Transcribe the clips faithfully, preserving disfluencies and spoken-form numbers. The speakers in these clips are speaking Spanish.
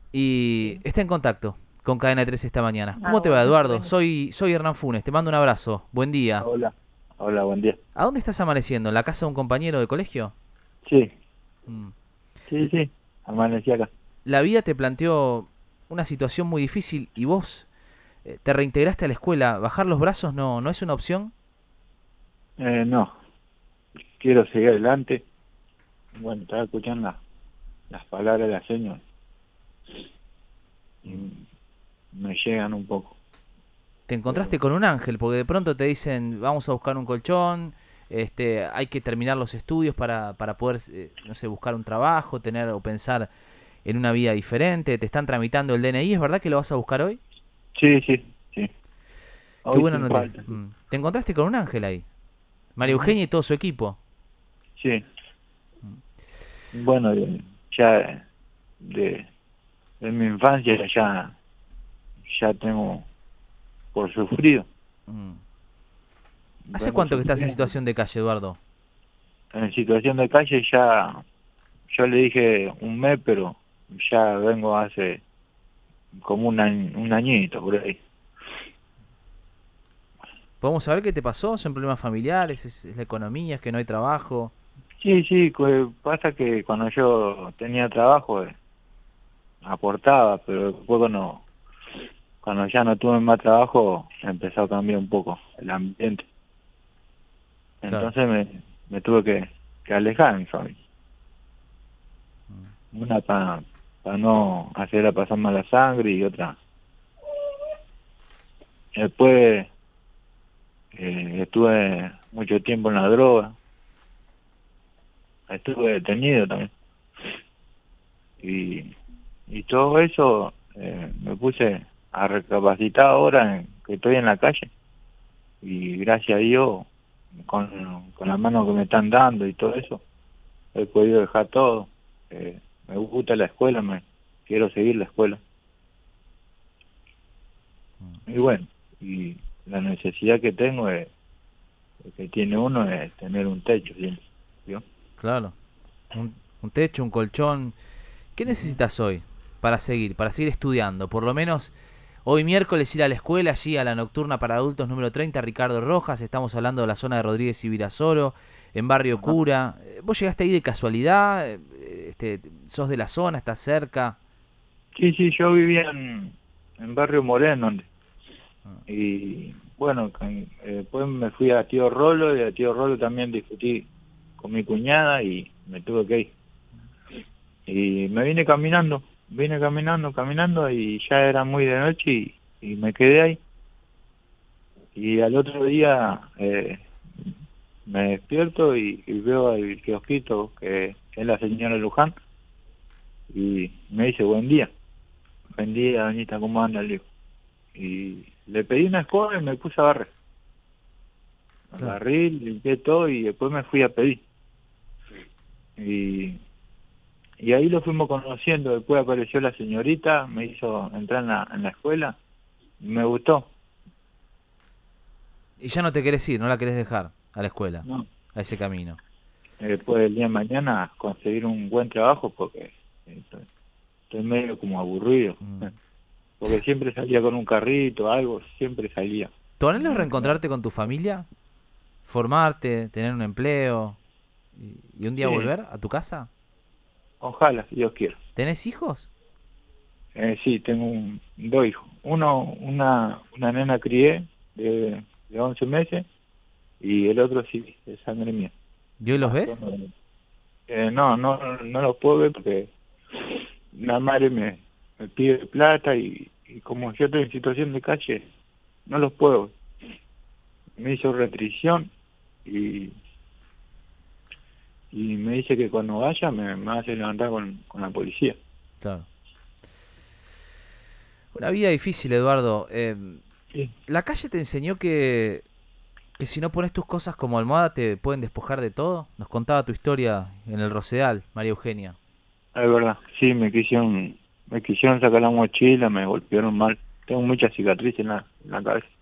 y está en contacto con Cadena tres esta mañana. Ah, ¿Cómo te va, bueno, Eduardo? bueno. Soy, soy Hernán Funes, te mando un abrazo. Buen día. Hola, hola, buen día. ¿A dónde estás amaneciendo? ¿En la casa de un compañero de colegio? Sí, Mm. sí, L- sí, amanecí acá. La vida te planteó una situación muy difícil y vos eh, te reintegraste a la escuela. ¿Bajar los brazos no, no es una opción? Eh, no, quiero seguir adelante. Bueno, estaba escuchando la- las palabras de la señora y me llegan un poco, Te encontraste pero con un ángel, porque de pronto te dicen, vamos a buscar un colchón, este, hay que terminar los estudios para, para poder, eh, no sé, buscar un trabajo, tener o pensar en una vida diferente, te están tramitando el D N I, ¿es verdad que lo vas a buscar hoy? sí, sí, sí, Qué hoy buena sin noticia. falta, sí. Mm. Te encontraste con un ángel ahí, María Ujú. Eugenia y todo su equipo. Sí, bueno, de- ya de, de mi infancia ya, ya tengo por sufrido, Mm. ¿Hace vengo cuánto que estás en sufriendo. situación de calle, Eduardo? En situación de calle ya, yo le dije un mes, pero ya vengo hace como un año, un añito por ahí. ¿Podemos saber qué te pasó? ¿Son problemas familiares? ¿Es, es la economía? ¿Es que no hay trabajo? Sí, sí, cu- pasa que cuando yo tenía trabajo eh, aportaba, pero después cuando, cuando ya no tuve más trabajo empezó a cambiar un poco el ambiente. Claro. Entonces me, me tuve que, que alejar de mi familia. Una para no hacerla pasar mala sangre y otra. Después eh, estuve mucho tiempo en la droga, estuve detenido también. Y, y todo eso eh, me puse a recapacitar ahora en que estoy en la calle. Y gracias a Dios, con, con la mano que me están dando y todo eso, he podido dejar todo. Eh, me gusta la escuela, me quiero seguir la escuela. Y Y, bueno, y la necesidad que tengo es, que tiene uno es tener un techo siempre, ¿vio? claro. Un, un techo, un colchón. ¿Qué Ujú. necesitas hoy para seguir, para seguir estudiando? Por lo menos hoy miércoles ir a la escuela, allí a la nocturna para adultos número treinta, Ricardo Rojas. Estamos hablando de la zona de Rodríguez y Virasoro, en Barrio Ajá. Cura. Eh, ¿Vos llegaste ahí de casualidad? Eh, Este, ¿Sos de la zona? ¿Estás cerca? Sí, sí, yo vivía en, en Barrio Moreno, donde- y bueno, con- eh, después me fui a Tío Rolo y a Tío Rolo también discutí con mi cuñada y me tuve que ir. Y me vine caminando, vine caminando, caminando y ya era muy de noche y, y me quedé ahí. Y al otro día eh, me despierto y, y veo el kiosquito que es la señora Luján y me dice buen día, buen día, doñita, ¿cómo anda? Le digo. Y le pedí una escoba y me puse a barrer. Claro. Agarré, limpié todo y después me fui a pedir. Y, y ahí lo fuimos conociendo. Después apareció la señorita, me hizo entrar en la, en la escuela y me gustó. Y ya no te querés ir, no la querés dejar a la escuela, ¿No? a ese camino. Después del día de mañana conseguir un buen trabajo porque estoy, estoy medio como aburrido. Mm. Porque siempre salía con un carrito, algo, siempre salía. ¿Tu anhelo es No, no. reencontrarte con tu familia? ¿Formarte? ¿Tener un empleo? ¿Y, y un día Sí, volver a tu casa? ojalá, si Dios quiera. ¿Tenés hijos? Eh, sí, tengo un, dos hijos. Uno, una, una nena crié de, de once meses y el otro sí, de sangre mía. ¿Y hoy los Pasó, ves? no, eh, no, no, no lo puedo ver porque la madre me, me pide plata y, y como yo estoy en situación de calle, no los puedo. Me hizo restricción y, y me dice que cuando vaya me, me hace levantar con, con la policía. Claro. Una vida difícil, Eduardo. Eh, Sí, ¿La calle te enseñó que, que si no pones tus cosas como almohada te pueden despojar de todo? Nos contaba tu historia en el Rosedal, María Eugenia. es verdad. Sí, me quisieron, me quisieron sacar la mochila, me golpearon mal. Tengo muchas cicatrices en la, en la cabeza.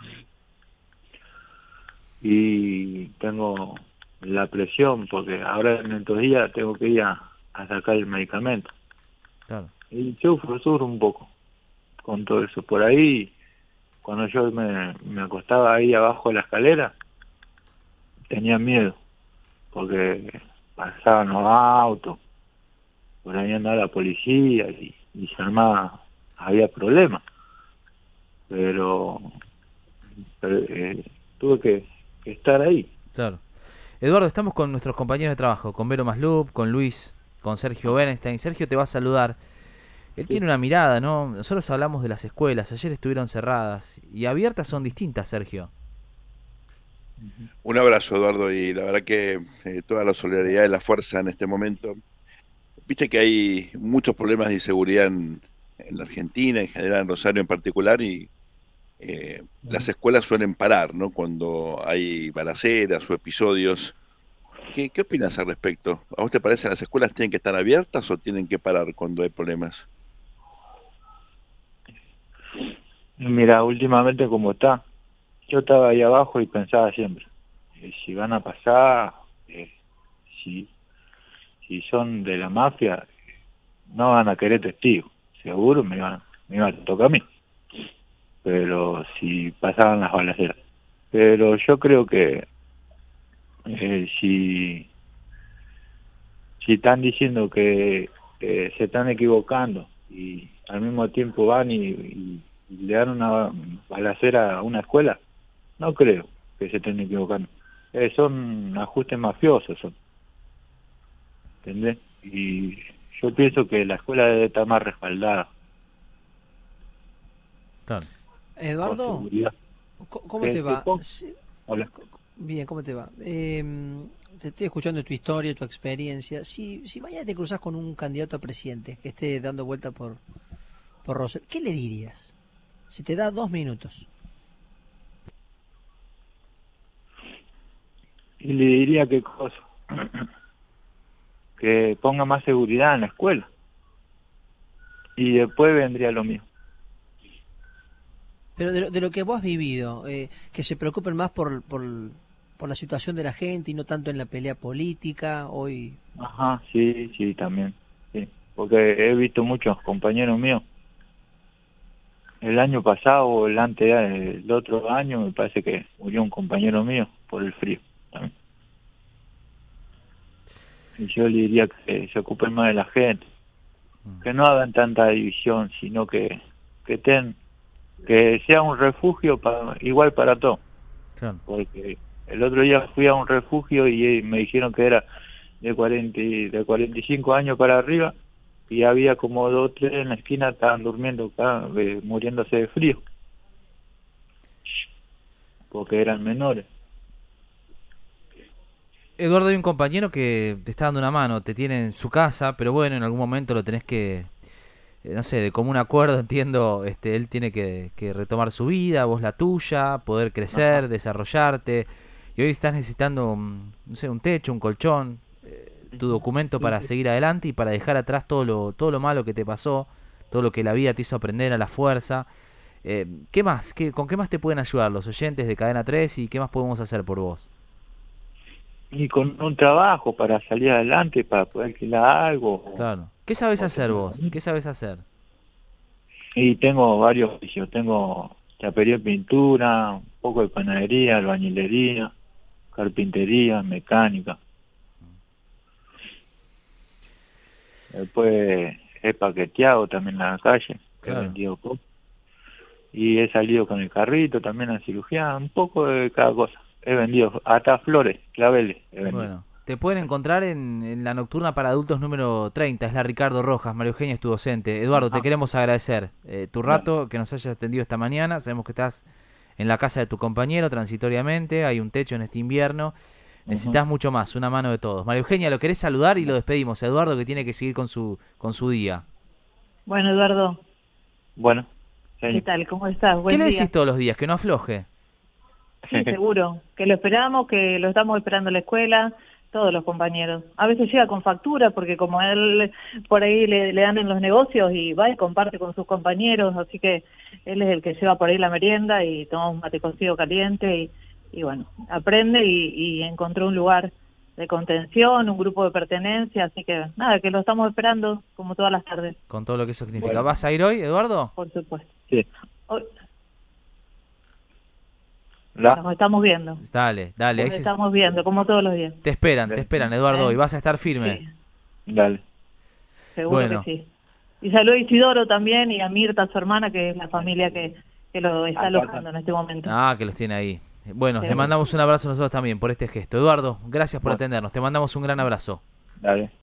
Y tengo la presión porque ahora en estos días tengo que ir a, a sacar el medicamento. Claro. Y sufro, sufro un poco con todo eso. Por ahí, cuando yo me, me acostaba ahí abajo de la escalera, tenía miedo, porque pasaban los autos, por ahí andaba la policía y, y se armaba, había problemas. Pero, pero eh, tuve que, que estar ahí. Claro. Eduardo, estamos con nuestros compañeros de trabajo, con Vero Maslup, con Luis, con Sergio Bernstein. Sergio te va a saludar. Él Sí. tiene una mirada, ¿no? Nosotros hablamos de las escuelas, ayer estuvieron cerradas y abiertas son distintas, Sergio. Un abrazo, Eduardo, y la verdad que eh, toda la solidaridad y la fuerza en este momento. Viste que hay muchos problemas de inseguridad en, en la Argentina, en general en Rosario en particular, y eh, las escuelas suelen parar, ¿no? Cuando hay balaceras o episodios. ¿Qué, qué opinas al respecto? ¿A vos te parece que las escuelas tienen que estar abiertas o tienen que parar cuando hay problemas? Mira, últimamente como está, yo estaba ahí abajo y pensaba siempre, eh, si van a pasar, eh, si, si son de la mafia, no van a querer testigos, seguro me iban, me iban a tocar a mí, pero si pasaban las balaceras. Pero yo creo que eh, si, si están diciendo que eh, se están equivocando y al mismo tiempo van y, y y le dan una balacera a una escuela, no creo que se estén equivocando. Eh, son ajustes mafiosos, son. ¿Entendés? Y yo pienso que la escuela debe estar más respaldada. Claro. Eduardo, Con seguridad. ¿cómo ¿Qué- te qué va? cosa? Sí, Hola. bien, ¿cómo te va? Eh, te estoy escuchando tu historia, tu experiencia. Si, si mañana te cruzas con un candidato a presidente que esté dando vuelta por, por Rosario, ¿qué le dirías? Si te da dos minutos. Y le diría qué cosa. Que ponga más seguridad en la escuela. Y después vendría lo mío. Pero de lo, de lo que vos has vivido, eh, que se preocupen más por, por, por la situación de la gente y no tanto en la pelea política hoy. Ajá, sí, sí, también. Sí. Porque he visto muchos compañeros míos. El año pasado o el antes, el otro año, me parece que murió un compañero mío por el frío también. Y yo le diría que se ocupen más de la gente, que no hagan tanta división, sino que que estén, que sea un refugio para, igual para todos. Claro. Porque el otro día fui a un refugio y me dijeron que era de cuarenta y- de cuarenta y cinco años para arriba, y había como dos o tres en la esquina, estaban durmiendo acá, eh, muriéndose de frío, porque eran menores. Eduardo, hay un compañero que te está dando una mano, te tiene en su casa, pero bueno, en algún momento lo tenés que, eh, no sé, de común acuerdo, entiendo, este, él tiene que, que retomar su vida, vos la tuya, poder crecer, Ajá. desarrollarte, y hoy estás necesitando, un, no sé, un techo, un colchón, eh, tu documento para seguir adelante y para dejar atrás todo lo, todo lo malo que te pasó, todo lo que la vida te hizo aprender a la fuerza. Eh, ¿Qué más? ¿Qué, ¿Con qué más te pueden ayudar los oyentes de Cadena tres y qué más podemos hacer por vos? Y con un trabajo para salir adelante, para poder alquilar algo. o- Claro. ¿Qué sabes o hacer tener- vos? ¿Qué sabes hacer? Y tengo varios oficios, tengo chapería y pintura, un poco de panadería, albañilería, carpintería, mecánica. Después he paqueteado también en la calle, Claro. he vendido poco. Y he salido con el carrito también a cirugía, un poco de cada cosa. He vendido hasta flores, claveles, he vendido. Bueno, te pueden encontrar en, en la nocturna para adultos número treinta, es la Ricardo Rojas, María Eugenia es tu docente. Eduardo, te Ajá. queremos agradecer eh, tu rato, que nos hayas atendido esta mañana. Sabemos que estás en la casa de tu compañero transitoriamente, hay un techo en este invierno. Necesitas Ujú. mucho más, una mano de todos. María Eugenia, lo querés saludar y lo despedimos. Eduardo, que tiene que seguir con su con su día. Bueno, Eduardo, Bueno, ¿qué señor. tal? ¿Cómo estás? ¿Qué Buen le día. decís todos los días? Que no afloje. Sí, seguro. Que lo esperamos, que lo estamos esperando en la escuela, todos los compañeros. A veces llega con factura, porque como él por ahí le, le dan en los negocios y va y comparte con sus compañeros, así que él es el que lleva por ahí la merienda y toma un mate cocido caliente y, y bueno, aprende y, y encontró un lugar de contención, un grupo de pertenencia, así que nada, que lo estamos esperando como todas las tardes. Con todo lo que eso significa. Bueno. ¿Vas a ir hoy, Eduardo? Por supuesto. Sí. Hoy, La- nos estamos viendo. Dale, dale. Ahí Nos se- estamos viendo, como todos los días. Te esperan, te esperan, Eduardo, ¿Eh? y vas a estar firme. Sí, Dale. seguro Bueno. que sí. Y saludo a Isidoro también y a Mirta, su hermana, que es la familia que, que lo está Ah, alojando en este momento. Ah, que los tiene ahí. Bueno, Sí. le mandamos un abrazo nosotros también por este gesto. Eduardo, gracias por Bueno. atendernos. Te mandamos un gran abrazo. Dale.